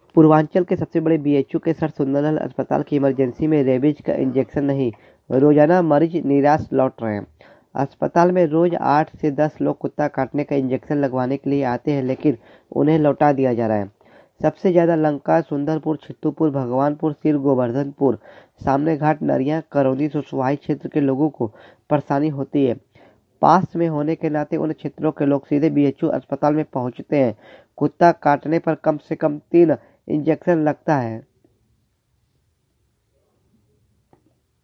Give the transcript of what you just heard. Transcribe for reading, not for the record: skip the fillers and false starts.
पूर्वांचल के सबसे बड़े बीएचयू के सर सुंदरलाल अस्पताल की इमरजेंसी में रेबीज का इंजेक्शन नहीं, रोजाना मरीज निराश लौट रहे हैं। अस्पताल में रोज 8 से 10 लोग कुत्ता काटने का इंजेक्शन लगवाने के लिए आते हैं, लेकिन उन्हें लौटा दिया जा रहा है। सबसे ज्यादा लंका, सुंदरपुर, छित्तुपुर, भगवानपुर, सिर, गोवर्धनपुर, सामने घाट, नरिया, करौली, सुसवाई क्षेत्र के लोगों को परेशानी होती है। पास में होने के नाते उन क्षेत्रों के लोग सीधे बीएचयू अस्पताल में पहुंचते हैं। कुत्ता काटने पर कम से कम 3 इंजेक्शन लगता है।